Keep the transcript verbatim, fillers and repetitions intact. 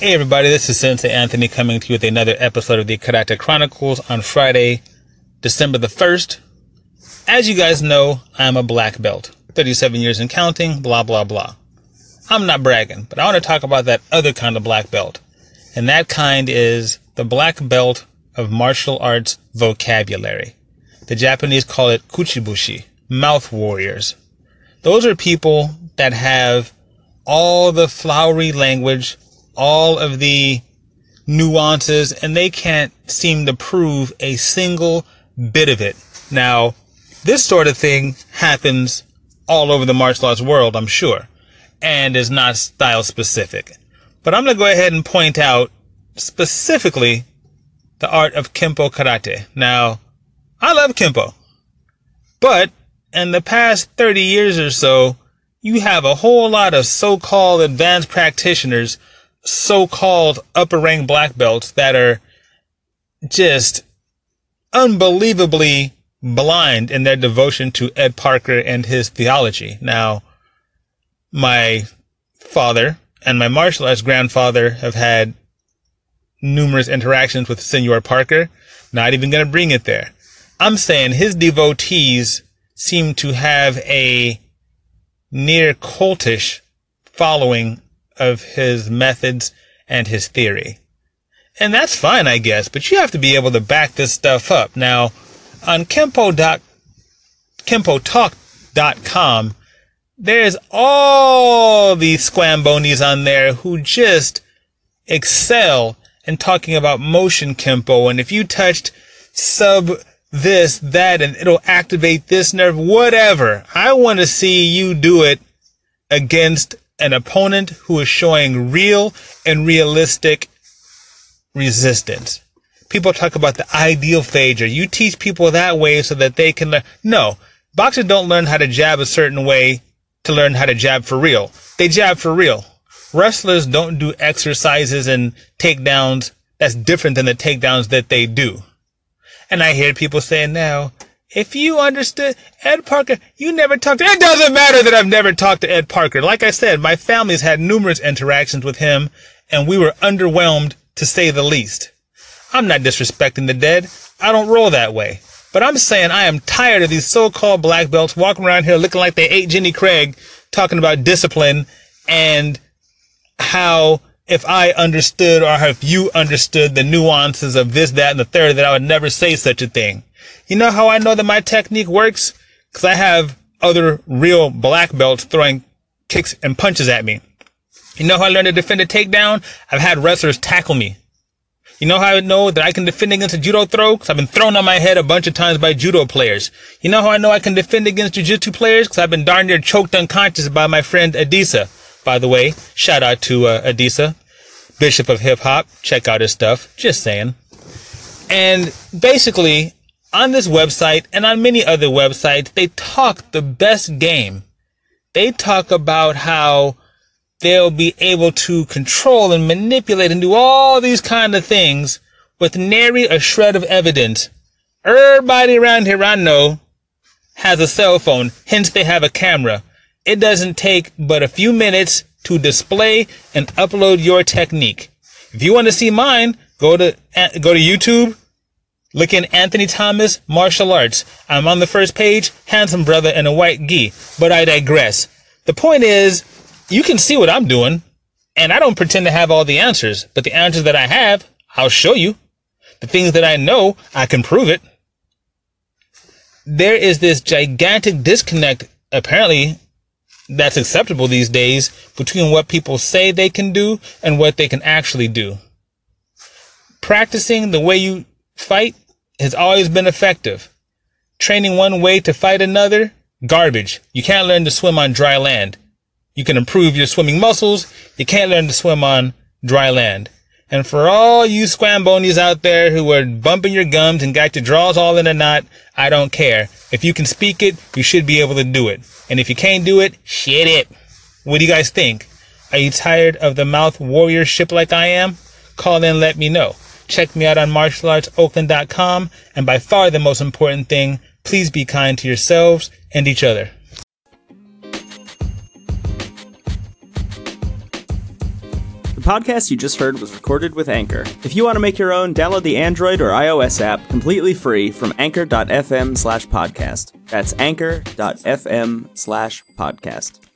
Hey everybody, this is Sensei Anthony coming to you with another episode of the Karate Chronicles on Friday, December the first. As you guys know, I'm a black belt, thirty-seven years and counting, blah blah blah. I'm not bragging, but I want to talk about that other kind of black belt. And that kind is the black belt of martial arts vocabulary. The Japanese call it kuchibushi, mouth warriors. Those are people that have all the flowery language, all of the nuances, and they can't seem to prove a single bit of it. Now, this sort of thing happens all over the martial arts world, I'm sure, and is not style specific. But I'm going to go ahead and point out specifically the art of Kempo Karate. Now, I love Kempo, but in the past thirty years or so, you have a whole lot of so-called advanced practitioners, so-called upper-rank black belts that are just unbelievably blind in their devotion to Ed Parker and his theology. Now, my father and my martial arts grandfather have had numerous interactions with Senor Parker. Not even going to bring it there. I'm saying his devotees seem to have a near cultish following of his methods and his theory. And that's fine, I guess, but you have to be able to back this stuff up. Now, on Kempo dot, Kempo Talk dot com, there's all these squambonis on there who just excel in talking about motion Kempo, and if you touched sub this, that, and it'll activate this nerve, whatever. I want to see you do it against an opponent who is showing real and realistic resistance. People talk about the ideal phager. You teach people that way so that they can learn. No, boxers don't learn how to jab a certain way to learn how to jab for real. They jab for real. Wrestlers don't do exercises and takedowns that's different than the takedowns that they do. And I hear people saying now, if you understood Ed Parker, you never talked to... It doesn't matter that I've never talked to Ed Parker. Like I said, my family's had numerous interactions with him, and we were underwhelmed, to say the least. I'm not disrespecting the dead. I don't roll that way. But I'm saying I am tired of these so-called black belts walking around here looking like they ate Jenny Craig, talking about discipline and how if I understood or if you understood the nuances of this, that, and the third, that I would never say such a thing. You know how I know that my technique works? Because I have other real black belts throwing kicks and punches at me. You know how I learned to defend a takedown? I've had wrestlers tackle me. You know how I know that I can defend against a judo throw? Because I've been thrown on my head a bunch of times by judo players. You know how I know I can defend against jiu-jitsu players? Because I've been darn near choked unconscious by my friend Adisa. By the way, shout out to uh, Adisa, Bishop of Hip Hop. Check out his stuff. Just saying. And basically, on this website and on many other websites, they talk the best game. They talk about how they'll be able to control and manipulate and do all these kind of things with nary a shred of evidence. Everybody around here I know has a cell phone, hence they have a camera. It doesn't take but a few minutes to display and upload your technique. If you want to see mine, go to go to YouTube, look in Anthony Thomas Martial Arts. I'm on the first page, handsome brother in a white gi. But I digress. The point is, you can see what I'm doing, and I don't pretend to have all the answers, but the answers that I have, I'll show you. The things that I know, I can prove it. There is this gigantic disconnect, apparently, that's acceptable these days between what people say they can do and what they can actually do. Practicing the way you fight has always been effective. Training one way to fight another, garbage. You can't learn to swim on dry land. You can improve your swimming muscles. You can't learn to swim on dry land. And for all you squambonis out there who are bumping your gums and got your draws all in a knot, I don't care. If you can speak it, you should be able to do it. And if you can't do it, shit it. What do you guys think? Are you tired of the mouth warriorship like I am? Call in and let me know. Check me out on martial arts oakland dot com. And by far the most important thing, please be kind to yourselves and each other. podcast you just heard was recorded with Anchor. If you want to make your own, download the Android or iOS app completely free from anchor.fm slash podcast. That's anchor.fm slash podcast.